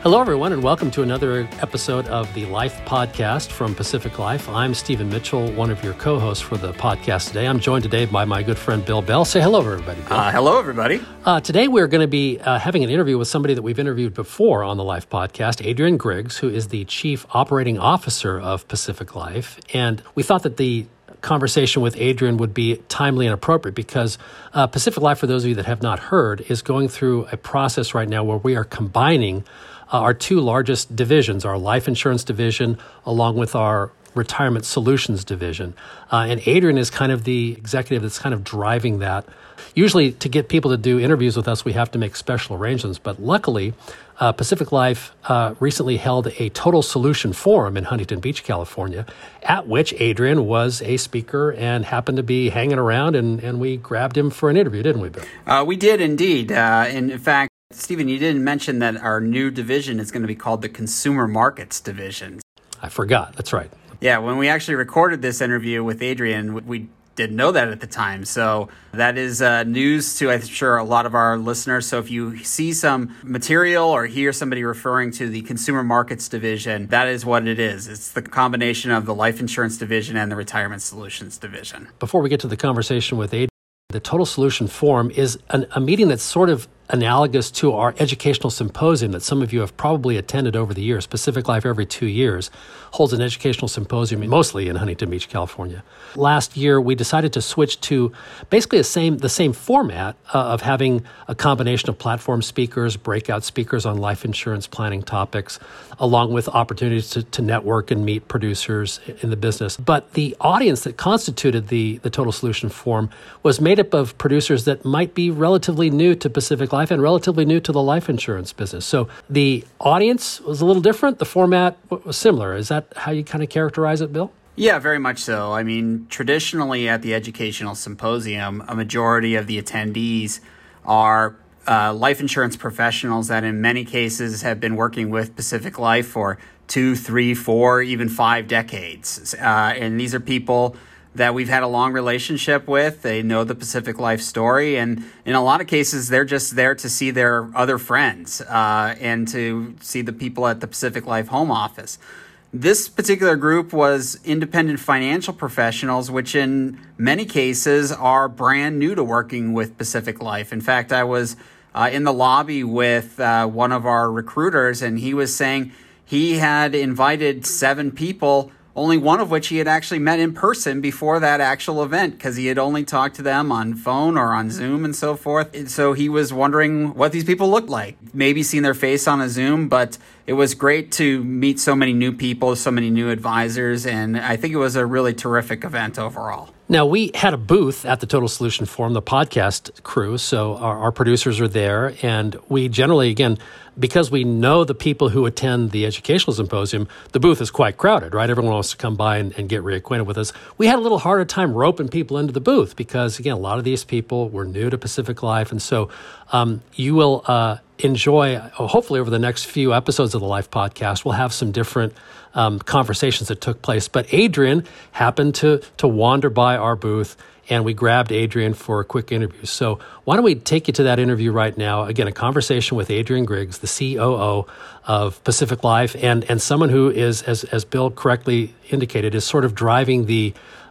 Hello, everyone, and welcome to another episode of the Life Podcast from Pacific Life. I'm Stephen Mitchell, one of your co-hosts for the podcast today. I'm joined today by my good friend Bill Bell. Say hello, everybody, Bill. Hello, everybody. Today, we're going to be having an interview with somebody that we've interviewed before on the Life Podcast, Adrian Griggs, who is the Chief Operating Officer of Pacific Life. And we thought that the conversation with Adrian would be timely and appropriate because Pacific Life, for those of you that have not heard, is going through a process right now where we are combining our two largest divisions, our life insurance division, along with our retirement solutions division. And Adrian is kind of the executive that's kind of driving that. Usually to get people to do interviews with us, we have to make special arrangements. But luckily, Pacific Life recently held a Total Solution Forum in Huntington Beach, California, at which Adrian was a speaker and happened to be hanging around, and we grabbed him for an interview, didn't we, Bill? We did indeed. In fact, Stephen, you didn't mention that our new division is going to be called the Consumer Markets Division. I forgot. That's right. Yeah, when we actually recorded this interview with Adrian, we didn't know that at the time. So that is news to, I'm sure, a lot of our listeners. So if you see some material or hear somebody referring to the Consumer Markets Division, that is what it is. It's the combination of the Life Insurance Division and the Retirement Solutions Division. Before we get to the conversation with Adrian, the Total Solution Forum is a meeting that's sort of analogous to our educational symposium that some of you have probably attended over the years. Pacific Life every 2 years holds an educational symposium, mostly in Huntington Beach, California. Last year, we decided to switch to basically the same format of having a combination of platform speakers, breakout speakers on life insurance planning topics, along with opportunities to network and meet producers in the business. But the audience that constituted the Total Solution Forum was made up of producers that might be relatively new to Pacific Life and relatively new to the life insurance business. So the audience was a little different. The format was similar. Is that how you kind of characterize it, Bill? Yeah, very much so. I mean, traditionally at the educational symposium, a majority of the attendees are life insurance professionals that in many cases have been working with Pacific Life for 2, 3, 4, even 5 decades. And these are people that we've had a long relationship with. They know the Pacific Life story. And in a lot of cases, they're just there to see their other friends and to see the people at the Pacific Life home office. This particular group was independent financial professionals, which in many cases are brand new to working with Pacific Life. In fact, I was in the lobby with one of our recruiters, and he was saying he had invited 7 people, only one of which he had actually met in person before that actual event because he had only talked to them on phone or on Zoom and so forth. And so he was wondering what these people looked like, maybe seen their face on a Zoom, but it was great to meet so many new people, so many new advisors, and I think it was a really terrific event overall. Now, we had a booth at the Total Solution Forum, the podcast crew, so our producers are there, and we generally, again, because we know the people who attend the educational symposium, the booth is quite crowded, right? Everyone wants to come by and get reacquainted with us. We had a little harder time roping people into the booth because, again, a lot of these people were new to Pacific Life, and so you will enjoy, hopefully over the next few episodes of the Life Podcast, we'll have some different conversations that took place. But Adrian happened to wander by our booth, and we grabbed Adrian for a quick interview. So why don't we take you to that interview right now? Again, a conversation with Adrian Griggs, the COO of Pacific Life, and someone who is, as Bill correctly indicated, is sort of driving the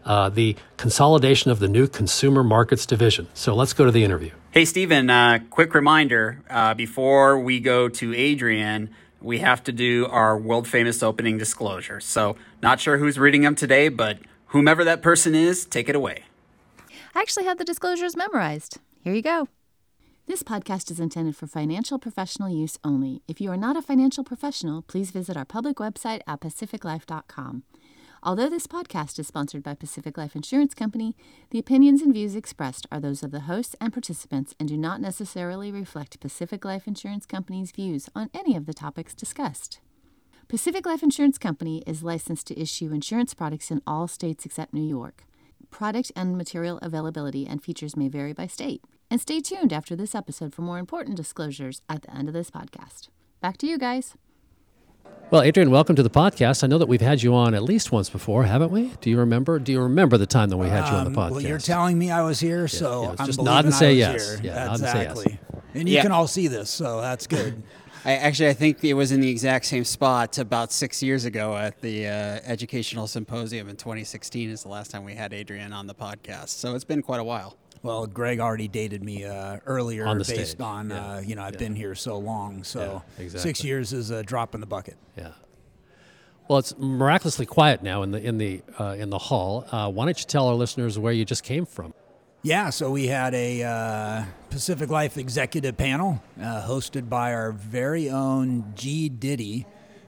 consolidation of the new Consumer Markets Division. So let's go to the interview. Hey, Stephen, quick reminder, before we go to Adrian, we have to do our world-famous opening disclosure. So not sure who's reading them today, but whomever that person is, take it away. I actually have the disclosures memorized. Here you go. This podcast is intended for financial professional use only. If you are not a financial professional, please visit our public website at pacificlife.com. Although this podcast is sponsored by Pacific Life Insurance Company, the opinions and views expressed are those of the hosts and participants and do not necessarily reflect Pacific Life Insurance Company's views on any of the topics discussed. Pacific Life Insurance Company is licensed to issue insurance products in all states except New York. Product and material availability and features may vary by state. And stay tuned after this episode for more important disclosures at the end of this podcast. Back to you guys. Well, Adrian, welcome to the podcast. I know that we've had you on at least once before, haven't we? Do you remember the time that we had you on the podcast? Well, you're telling me I was here, so yeah, I'm just believing nod and say I was yes. here. Yeah, exactly. nod and say yes. And you can all see this, so that's good. I think it was in the exact same spot about 6 years ago at the Educational Symposium in 2016 is the last time we had Adrian on the podcast. So it's been quite a while. Well, Greg already dated me earlier on the based stage. on, I've been here so long. So Yeah, exactly. 6 years is a drop in the bucket. Yeah. Well, it's miraculously quiet now in the hall. Why don't you tell our listeners where you just came from? Yeah, so we had a Pacific Life executive panel hosted by our very own G. Diddy,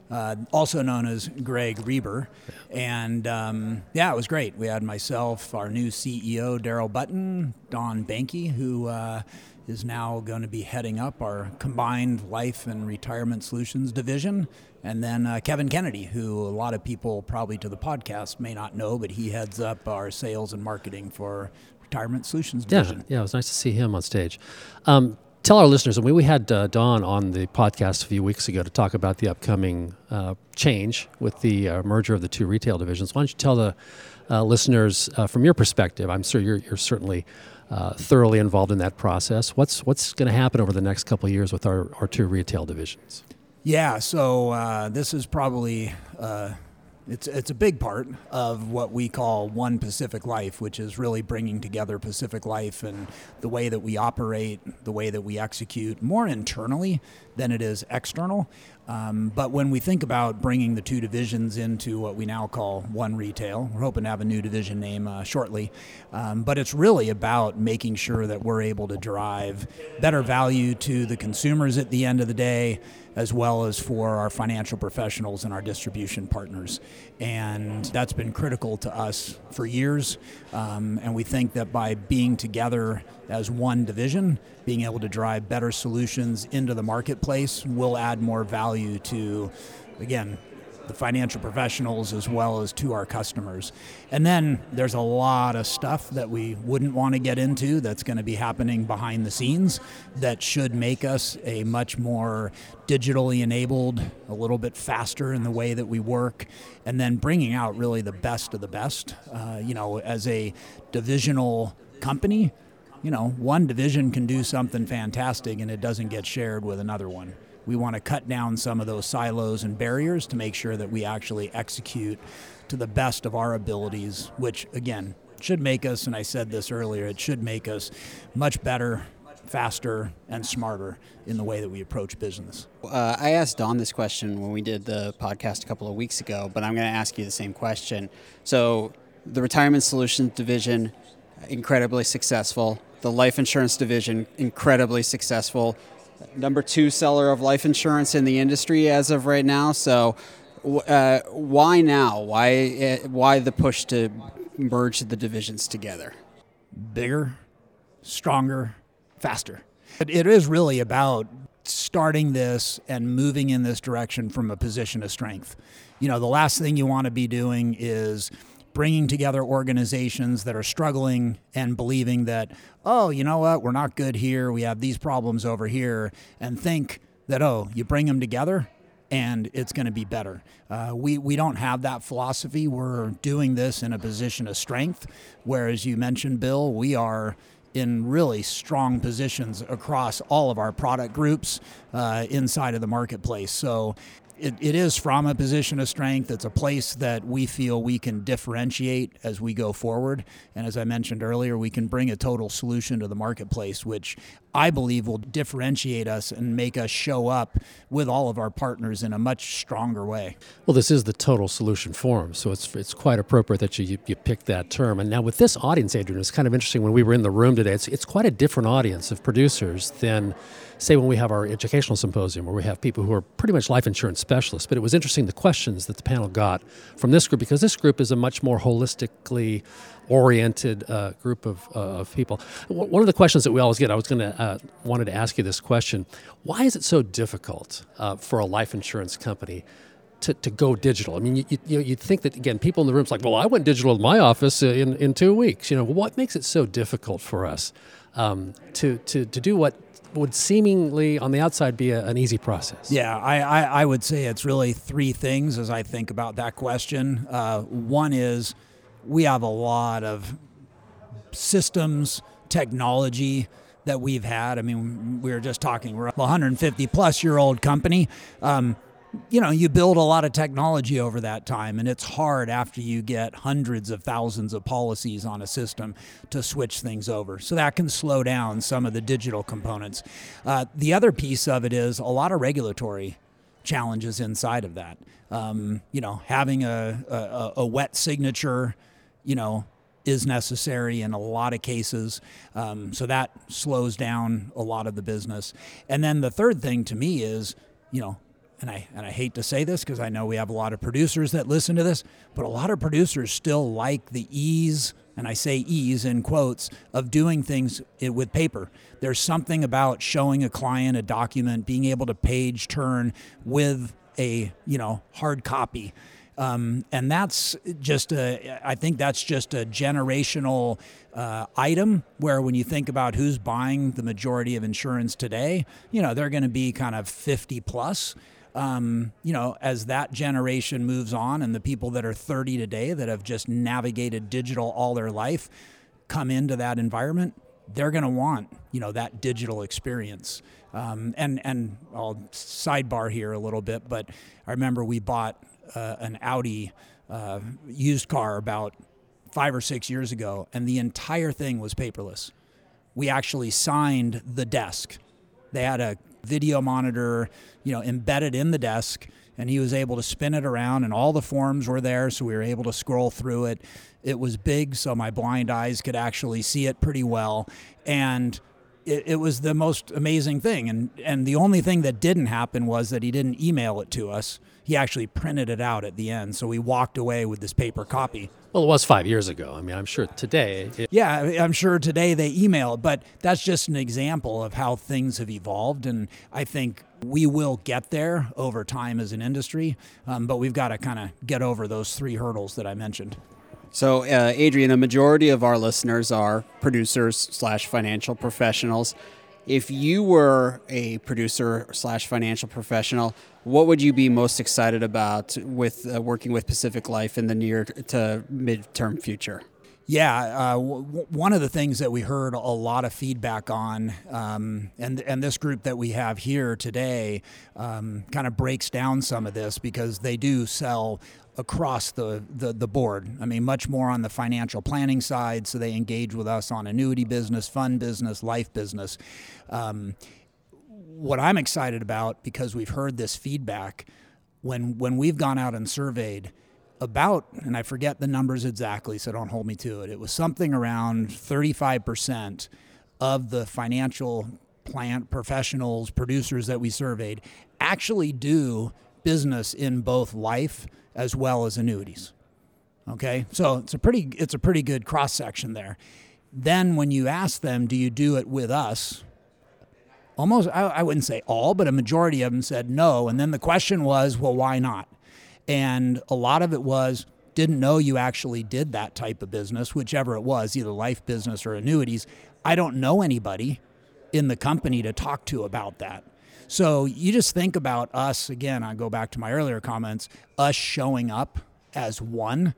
also known as Greg Reber. And it was great. We had myself, our new CEO, Daryl Button, Don Banky, who is now going to be heading up our combined life and retirement solutions division. And then Kevin Kennedy, who a lot of people probably to the podcast may not know, but he heads up our sales and marketing for Retirement Solutions Division. Yeah, it was nice to see him on stage. Tell our listeners, we had Don on the podcast a few weeks ago to talk about the upcoming change with the merger of the two retail divisions. Why don't you tell the listeners from your perspective? I'm sure you're certainly thoroughly involved in that process. What's going to happen over the next couple of years with our two retail divisions? Yeah, so this is probably it's a big part of what we call One Pacific Life, which is really bringing together Pacific Life and the way that we operate, the way that we execute, more internally than it is external. But when we think about bringing the two divisions into what we now call One Retail, we're hoping to have a new division name shortly. But it's really about making sure that we're able to drive better value to the consumers at the end of the day, as well as for our financial professionals and our distribution partners. And that's been critical to us for years. And we think that by being together as one division, being able to drive better solutions into the marketplace will add more value to, again, the financial professionals as well as to our customers. And then there's a lot of stuff that we wouldn't want to get into that's going to be happening behind the scenes that should make us a much more digitally enabled, a little bit faster in the way that we work, and then bringing out really the best of the best. As a divisional company, one division can do something fantastic and it doesn't get shared with another one. We want to cut down some of those silos and barriers to make sure that we actually execute to the best of our abilities, which, again, should make us, and I said this earlier, it should make us much better, faster, and smarter in the way that we approach business. I asked Don this question when we did the podcast a couple of weeks ago, but I'm going to ask you the same question. So the Retirement Solutions Division, incredibly successful. The Life Insurance Division, incredibly successful. Number 2 seller of life insurance in the industry as of right now. So why now? Why the push to merge the divisions together? Bigger, stronger, faster. It is really about starting this and moving in this direction from a position of strength. The last thing you want to be doing is bringing together organizations that are struggling and believing that, oh, you know what, we're not good here, we have these problems over here, and think that, oh, you bring them together and it's going to be better. We don't have that philosophy. We're doing this in a position of strength, whereas you mentioned, Bill, we are in really strong positions across all of our product groups inside of the marketplace. So it is from a position of strength. It's a place that we feel we can differentiate as we go forward. And as I mentioned earlier, we can bring a total solution to the marketplace, which I believe will differentiate us and make us show up with all of our partners in a much stronger way. Well, this is the Total Solution Forum, so it's quite appropriate that you pick that term. And now with this audience, Adrian, it's kind of interesting. When we were in the room today, it's quite a different audience of producers than, say, when we have our educational symposium, where we have people who are pretty much life insurance specialists. But it was interesting, the questions that the panel got from this group, because this group is a much more holistically oriented group of people. One of the questions that we always get, I was wanted to ask you this question: why is it so difficult for a life insurance company to go digital? I mean, you'd think that, again, people in the room's like, well, I went digital in my office in 2 weeks. What makes it so difficult for us to do what would seemingly on the outside be an easy process? Yeah, I would say it's really 3 things as I think about that question. One is we have a lot of systems, technology that we've had. I mean, we were just talking, we're a 150 plus year old company. You build a lot of technology over that time, and it's hard after you get hundreds of thousands of policies on a system to switch things over. So that can slow down some of the digital components. The other piece of it is a lot of regulatory challenges inside of that. Having a wet signature, is necessary in a lot of cases. So that slows down a lot of the business. And then the third thing to me is, and I hate to say this because I know we have a lot of producers that listen to this, but a lot of producers still like the ease, and I say ease in quotes, of doing things with paper. There's something about showing a client a document, being able to page turn with a hard copy. And that's just I think that's just a generational item where when you think about who's buying the majority of insurance today, they're going to be kind of 50 plus. As that generation moves on and the people that are 30 today that have just navigated digital all their life come into that environment, they're going to want, that digital experience. And I'll sidebar here a little bit, but I remember we bought an Audi used car about 5 or 6 years ago, and the entire thing was paperless. We actually signed the desk. They had a video monitor, embedded in the desk, and he was able to spin it around, and all the forms were there, so we were able to scroll through it. It was big, so my blind eyes could actually see it pretty well, and it was the most amazing thing. And the only thing that didn't happen was that he didn't email it to us. He actually printed it out at the end, so we walked away with this paper copy. Well, it was 5 years ago. I mean, I'm sure today... Yeah, I'm sure today they email it, but that's just an example of how things have evolved, and I think we will get there over time as an industry, but we've got to kind of get over those 3 hurdles that I mentioned. So, Adrian, a majority of our listeners are producers/financial professionals. If you were a producer/financial professional, what would you be most excited about with working with Pacific Life in the near to midterm future? Yeah, one of the things that we heard a lot of feedback on, and this group that we have here today kind of breaks down some of this because they do sell across the board. I mean, much more on the financial planning side, so they engage with us on annuity business, fund business, life business. What I'm excited about, because we've heard this feedback, when we've gone out and surveyed about, and I forget the numbers exactly, so don't hold me to it, it was something around 35% of the financial plant professionals, producers that we surveyed actually do business in both life as well as annuities. Okay, so it's a pretty good cross section there. Then when you ask them, do you do it with us? Almost, I wouldn't say all, but a majority of them said no. And then the question was, well, why not? And a lot of it was, didn't know you actually did that type of business, whichever it was, either life business or annuities. I don't know anybody in the company to talk to about that. So you just think about us, again, I go back to my earlier comments, us showing up as one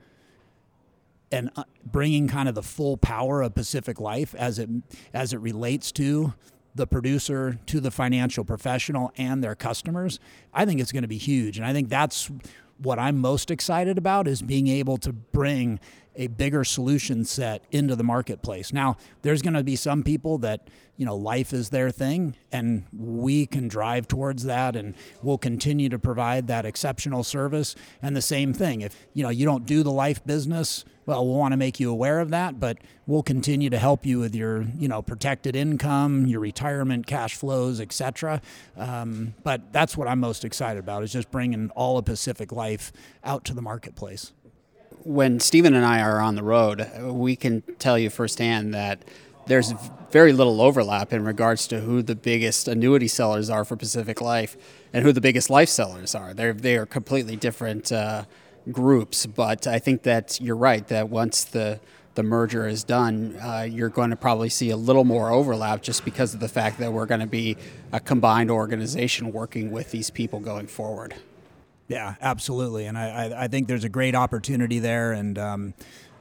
and bringing kind of the full power of Pacific Life as it relates to the producer, to the financial professional and their customers. I think it's going to be huge. And I think that's what I'm most excited about, is being able to bring a bigger solution set into the marketplace. Now, there's going to be some people that, life is their thing, and we can drive towards that, and we'll continue to provide that exceptional service. And the same thing, if, you don't do the life business, well, we'll want to make you aware of that, but we'll continue to help you with your, protected income, your retirement cash flows, et cetera. But that's what I'm most excited about, is just bringing all of Pacific Life out to the marketplace. When Stephen and I are on the road, we can tell you firsthand that there's very little overlap in regards to who the biggest annuity sellers are for Pacific Life and who the biggest life sellers are. They are completely different groups, but I think that you're right, that once the merger is done, you're going to probably see a little more overlap just because of the fact that we're going to be a combined organization working with these people going forward. Yeah, absolutely. And I think there's a great opportunity there. And,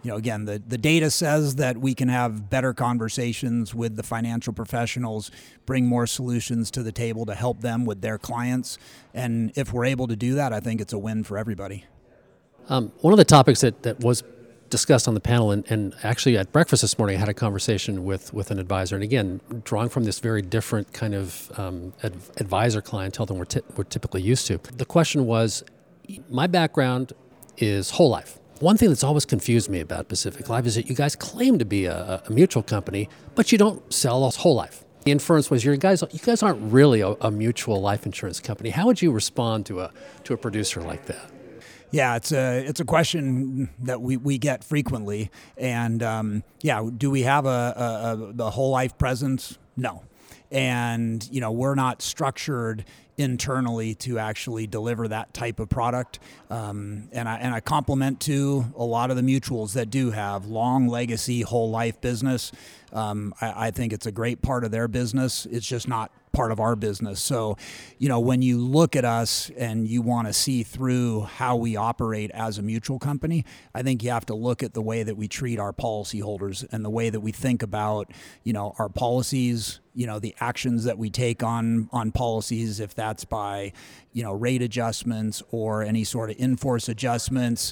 again, the data says that we can have better conversations with the financial professionals, bring more solutions to the table to help them with their clients. And if we're able to do that, I think it's a win for everybody. One of the topics that was discussed on the panel, and actually at breakfast this morning, I had a conversation with an advisor. And again, drawing from this very different kind of advisor clientele than we're typically used to. The question was, my background is whole life. One thing that's always confused me about Pacific Life is that you guys claim to be a mutual company, but you don't sell us whole life. The inference was you guys aren't really a mutual life insurance company. How would you respond to a producer like that? Yeah, it's a question that we get frequently, and do we have the whole life presence? No, and we're not structured internally to actually deliver that type of product, and I compliment to a lot of the mutuals that do have long legacy whole life business. I think it's a great part of their business. It's just not part of our business. So, when you look at us and you want to see through how we operate as a mutual company, I think you have to look at the way that we treat our policyholders and the way that we think about, our policies, the actions that we take on policies, if that's by, rate adjustments or any sort of in-force adjustments,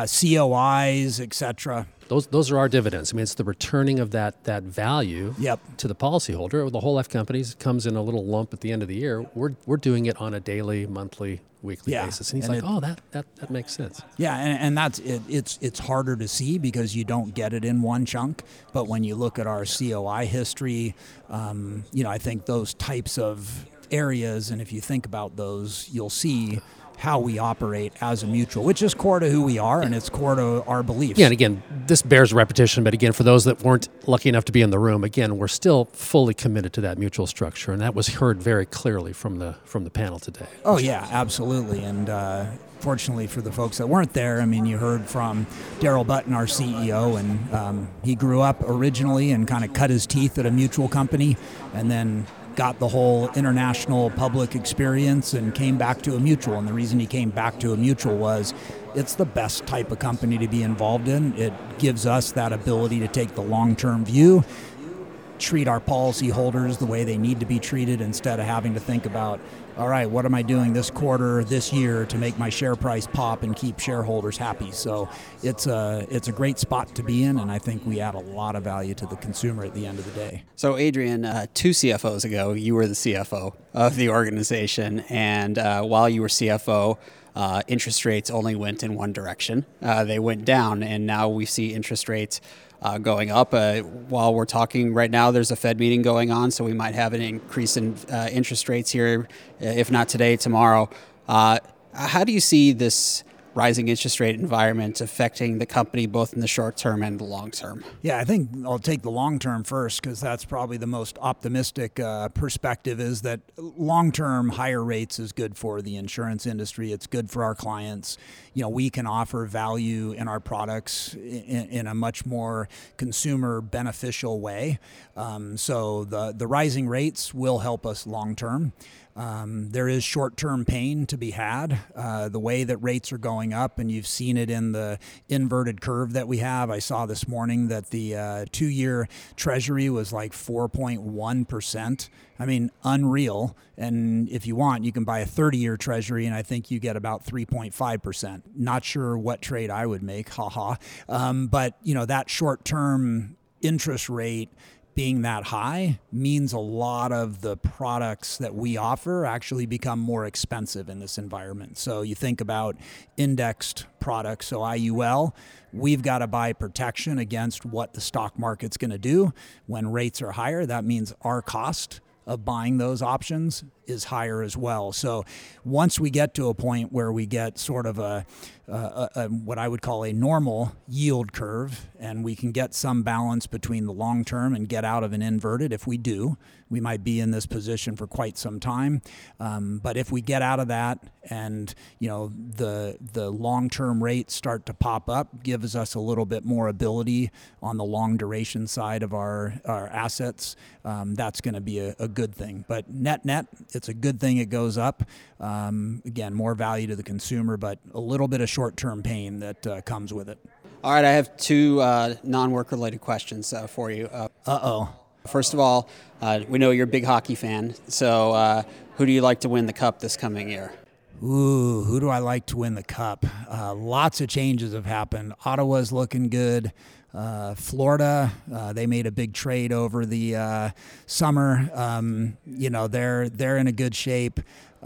COIs, etc. Those are our dividends. I mean, it's the returning of that value Yep. to the policyholder. The whole life companies comes in a little lump at the end of the year. We're doing it on a daily, monthly, weekly basis. And he's that makes sense. Yeah, and that's it. It's harder to see because you don't get it in one chunk. But when you look at our COI history, I think those types of areas, and if you think about those, you'll see how we operate as a mutual, which is core to who we are and it's core to our beliefs. Yeah, and again, this bears repetition, but again, for those that weren't lucky enough to be in the room, again, we're still fully committed to that mutual structure, and that was heard very clearly from the panel today. Oh yeah, absolutely, and fortunately for the folks that weren't there, I mean, you heard from Daryl Button, our CEO, and he grew up originally and kind of cut his teeth at a mutual company, and then got the whole international public experience and came back to a mutual. And the reason he came back to a mutual was it's the best type of company to be involved in. It gives us that ability to take the long-term view, treat our policyholders the way they need to be treated instead of having to think about, all right, what am I doing this quarter, this year to make my share price pop and keep shareholders happy? So it's a great spot to be in, and I think we add a lot of value to the consumer at the end of the day. So Adrian, 2 CFOs ago, you were the CFO of the organization, and while you were CFO, interest rates only went in one direction. They went down, and now we see interest rates going up. While we're talking right now, there's a Fed meeting going on, so we might have an increase in interest rates here, if not today, tomorrow. How do you see this rising interest rate environment affecting the company both in the short term and the long term? Yeah, I think I'll take the long term first because that's probably the most optimistic perspective, is that long term higher rates is good for the insurance industry. It's good for our clients. We can offer value in our products in a much more consumer beneficial way. So the rising rates will help us long term. There is short-term pain to be had. The way that rates are going up, and you've seen it in the inverted curve that we have. I saw this morning that the 2-year Treasury was like 4.1%. I mean, unreal. And if you want, you can buy a 30-year Treasury, and I think you get about 3.5%. Not sure what trade I would make, haha. But, that short-term interest rate being that high means a lot of the products that we offer actually become more expensive in this environment. So you think about indexed products, so IUL, we've got to buy protection against what the stock market's going to do. When rates are higher, that means our cost of buying those options is higher as well. So once we get to a point where we get sort of a what I would call a normal yield curve, and we can get some balance between the long term and get out of an inverted, if we do, we might be in this position for quite some time. But if we get out of that and the long-term rates start to pop up, gives us a little bit more ability on the long duration side of our assets, that's going to be a good thing. But net, it's a good thing it goes up. Again, more value to the consumer, but a little bit of short-term pain that comes with it. All right, I have two non-work related questions for you. First of all, we know you're a big hockey fan, so who do you like to win the cup this coming year? Ooh, who do I like to win the cup? Lots of changes have happened. Ottawa's looking good. Florida, they made a big trade over the summer. They're in a good shape.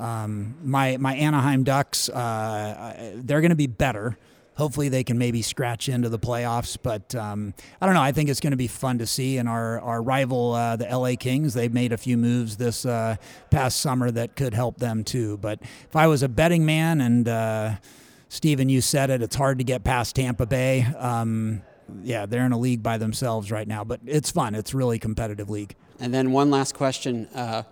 My Anaheim Ducks, they're going to be better. Hopefully they can maybe scratch into the playoffs, but I don't know. I think it's going to be fun to see. And our rival, the LA Kings, they've made a few moves this past summer that could help them too. But if I was a betting man, and Stephen, you said it, it's hard to get past Tampa Bay. They're in a league by themselves right now, but it's fun. It's a really competitive league. And then one last question.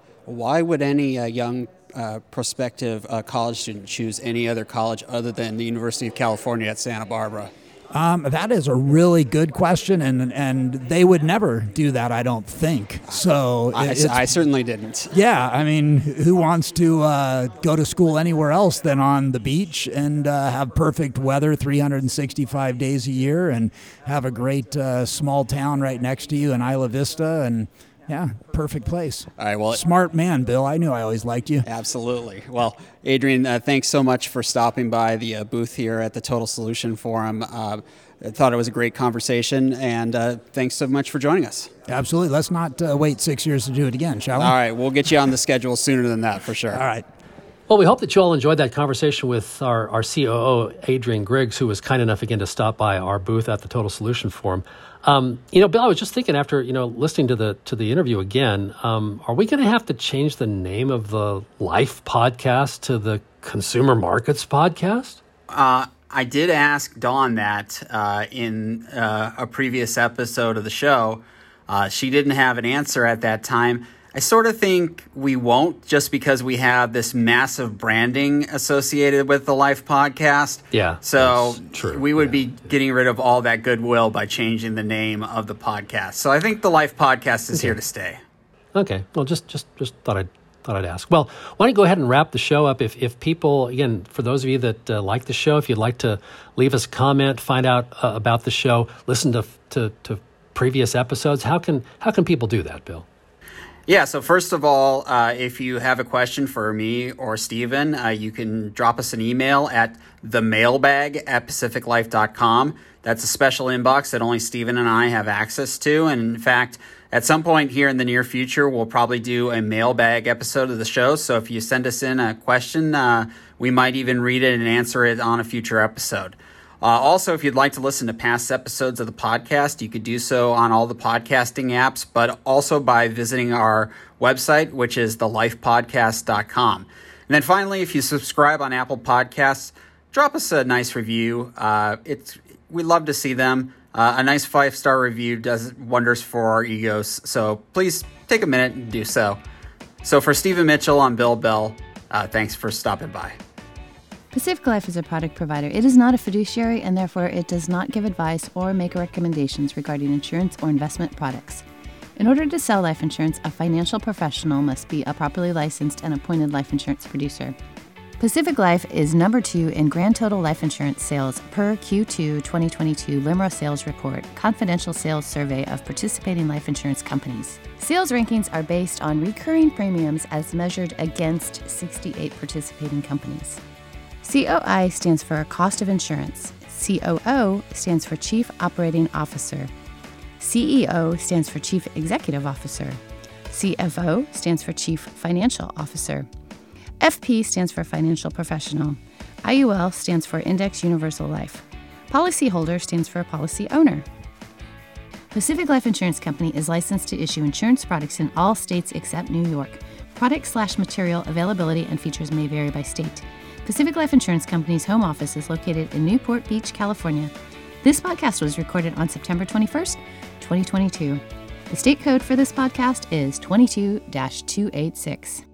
Why would any young prospective college student choose any other college other than the University of California at Santa Barbara? That is a really good question, and they would never do that, I don't think. So I certainly didn't. Yeah, I mean, who wants to go to school anywhere else than on the beach and have perfect weather 365 days a year and have a great small town right next to you in Isla Vista and yeah, perfect place. All right, well, smart man, Bill. I knew I always liked you. Absolutely. Well, Adrian, thanks so much for stopping by the booth here at the Total Solution Forum. I thought it was a great conversation, and thanks so much for joining us. Absolutely. Let's not wait 6 years to do it again, shall we? All right, we'll get you on the schedule sooner than that, for sure. All right. Well, we hope that you all enjoyed that conversation with our COO, Adrian Griggs, who was kind enough again to stop by our booth at the Total Solution Forum. Bill, I was just thinking after listening to the interview again, are we going to have to change the name of the Life podcast to the Consumer Markets podcast? I did ask Dawn that in a previous episode of the show. She didn't have an answer at that time. I sort of think we won't, just because we have this massive branding associated with the Life podcast. Yeah, so true. We would be getting rid of all that goodwill by changing the name of the podcast. So I think the Life podcast is here to stay. Okay. Well, just thought I'd ask. Well, why don't you go ahead and wrap the show up? If people, again, for those of you that like the show, if you'd like to leave us a comment, find out about the show, listen to previous episodes, how can people do that, Bill? Yeah, so first of all, if you have a question for me or Stephen, you can drop us an email at themailbag@pacificlife.com. That's a special inbox that only Stephen and I have access to. And in fact, at some point here in the near future, we'll probably do a mailbag episode of the show. So if you send us in a question, we might even read it and answer it on a future episode. Also, if you'd like to listen to past episodes of the podcast, you could do so on all the podcasting apps, but also by visiting our website, which is thelifepodcast.com. And then finally, if you subscribe on Apple Podcasts, drop us a nice review. We love to see them. A nice 5-star review does wonders for our egos, so please take a minute and do so. So for Stephen Mitchell, I'm Bill Bell. Thanks for stopping by. Pacific Life is a product provider. It is not a fiduciary, and therefore it does not give advice or make recommendations regarding insurance or investment products. In order to sell life insurance, a financial professional must be a properly licensed and appointed life insurance producer. Pacific Life is number 2 in grand total life insurance sales per Q2 2022 LIMRA Sales Report, confidential sales survey of participating life insurance companies. Sales rankings are based on recurring premiums as measured against 68 participating companies. COI stands for Cost of Insurance. COO stands for Chief Operating Officer. CEO stands for Chief Executive Officer. CFO stands for Chief Financial Officer. FP stands for Financial Professional. IUL stands for Index Universal Life. Policyholder stands for Policy Owner. Pacific Life Insurance Company is licensed to issue insurance products in all states except New York. Product/material availability and features may vary by state. Pacific Life Insurance Company's home office is located in Newport Beach, California. This podcast was recorded on September 21st, 2022. The state code for this podcast is 22-286.